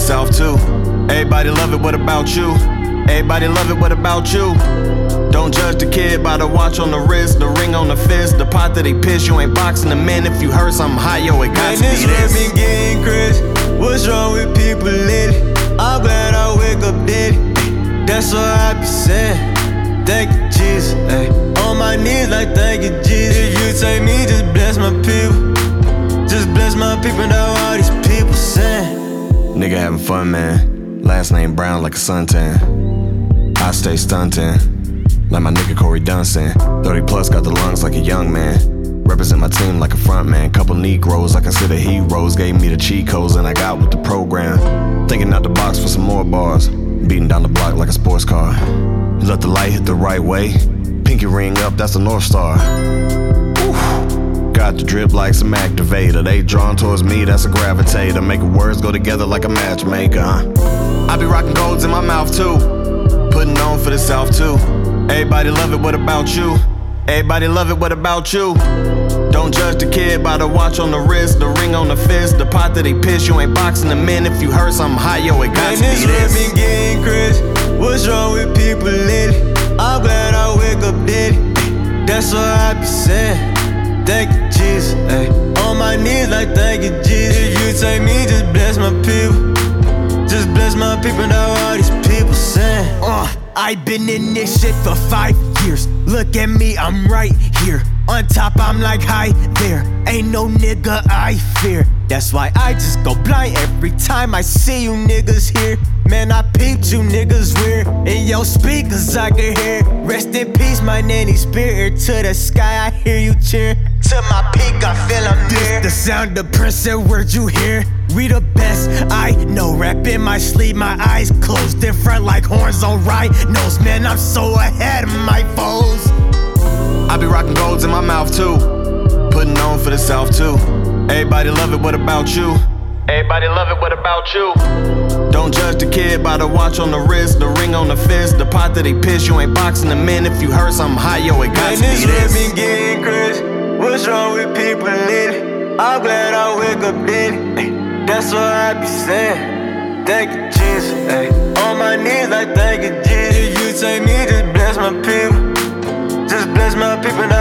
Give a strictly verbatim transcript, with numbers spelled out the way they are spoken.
South too. Everybody love it, what about you? Everybody love it, what about you? Don't judge the kid by the watch on the wrist, the ring on the fist, the pot that they piss. You ain't boxing the man if you heard something hot, yo, it got Man, to be this this. rap been getting crazy. What's wrong with people lately? I'm glad I wake up daily. That's all I be saying. Thank you, Jesus. Ay. On my knees like thank you, Jesus. If you take me, just bless my people. Just bless my people, now all these people saying. Nigga having fun, man. Last name Brown like a suntan. I stay stuntin', like my nigga Corey Dunson. thirty plus got the lungs like a young man. Represent my team like a front man. Couple Negroes I consider heroes. Gave me the cheat codes and I got with the program. Thinking out the box for some more bars. Beating down the block like a sports car. You let the light hit the right way. Pinky ring up, that's the North Star. Woo. Got the drip like some activator. They drawn towards me, that's a gravitator. Making words go together like a matchmaker, huh? I be rocking golds in my mouth too. Putting on for the South too. Everybody love it, what about you? Everybody love it, what about you? Don't judge the kid by the watch on the wrist, the ring on the fist, the pot that they piss. You ain't boxing the man if you heard something hot, yo, it got Man, to be this this. rap been getting crazy. What's wrong with people lately? I'm glad I wake up daily. That's all I be saying. Thank you, Jesus. Ay. On my knees like thank you, Jesus. If you take me, just bless my people. Just bless my people, now all these people saying. Uh, I been in this shit for five years. Look at me, I'm right here. On top, I'm like, hi there. Ain't no nigga I fear. That's why I just go blind every time I see you niggas here. Man, I peeped you niggas weird. In your speakers I can hear. Rest in peace, my nanny spirit. To the sky, I hear you cheer. To my peak, I feel I'm near. This the sound of Prince said, where'd you hear? We the best, I know. Rap in my sleeve, my eyes closed. In front like horns on rhinos. Man, I'm so ahead of my foes. I be rocking golds in my mouth too. Putting on for the South too. Everybody love it, what about you? Everybody love it, what about you? Don't judge the kid by the watch on the wrist, the ring on the fist, the pot that they piss. You ain't boxing the man if you heard something hot, yo, it got Man, to be this rap this. been getting crazy. What's wrong with people lately? I'm glad I wake up daily. Ay. That's all I be saying. Thank you, Jesus. Ay. On my knees like thank you, Jesus. If you take me, just bless my people. Just bless my people.